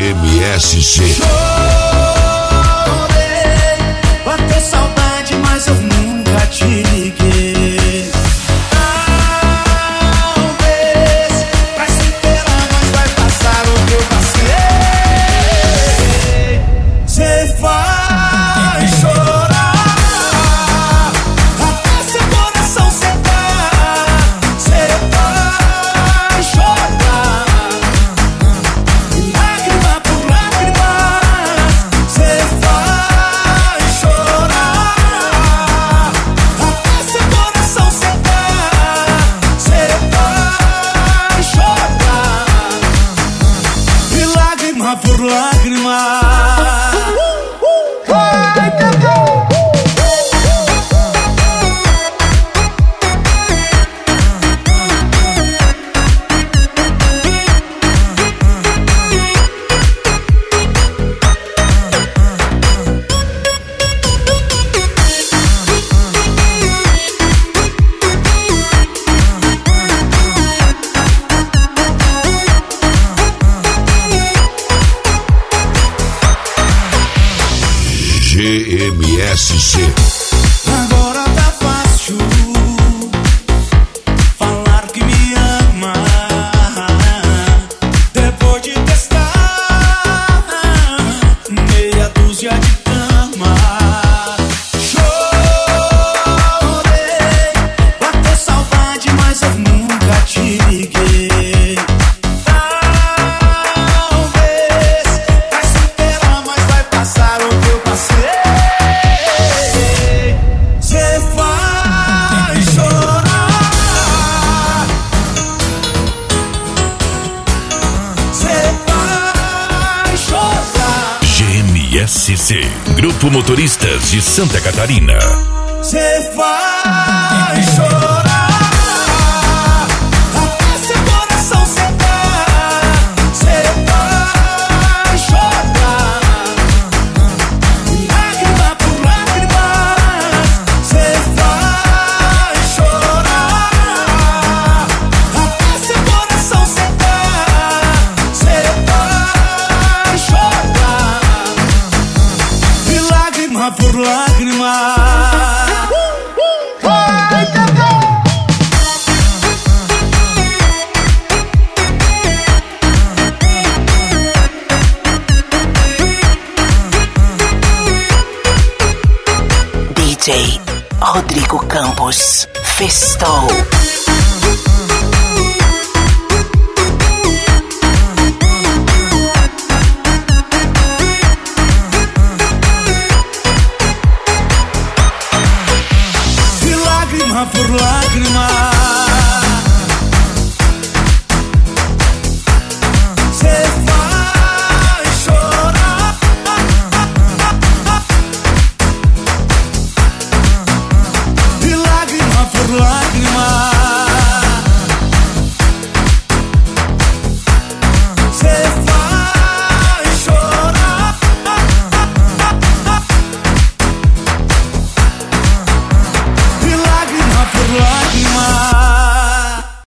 GMSC. Bateu saudade, mas eu nunca te liguei. Talvez vai se esperar, mas vai passar o que eu passei. Cê vai chorar até seu coração secar. Cê vai chorar lágrima por lágrima. Cê vai chorar até seu coração secar. Cê vai chorar e lágrima por lágrima. GMSC. Agora tá fácil falar que me ama. Depois de testar meia dúzia de cama. Chorei, bateu saudade, mas eu nunca te liguei. Talvez vai se esperar, mas vai passar o que eu passei. Cê vai chorar. Cê vai chorar. GMSC, Grupo Motoristas de Santa Catarina. Cê vai chorar até seu coração secar. Cê vai chorar lágrima por lágrima. Cê vai chorar até seu coração secar. Cê vai chorar e lágrima por lágrima. DJ Rodrigo Campos Festou.